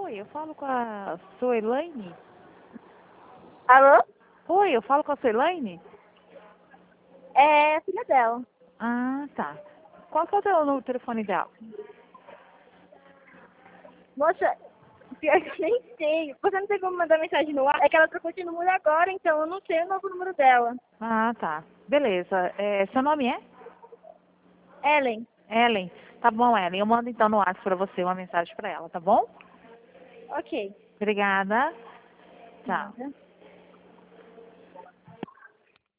Oi, eu falo com a Suelaine? Alô? Oi, eu falo com a Suelaine? É a filha dela. Ah, tá. Qual que é o teu número de telefone dela? Moça, pior que eu nem sei. Você não tem como mandar mensagem no ar? É que ela trocou de número agora, então eu não sei o novo número dela. Ah, tá. Beleza. Seu nome é? Ellen. Ellen. Tá bom, Ellen. Eu mando então no WhatsApp pra você uma mensagem pra ela, tá bom? Ok. Obrigada. Tchau. Nada.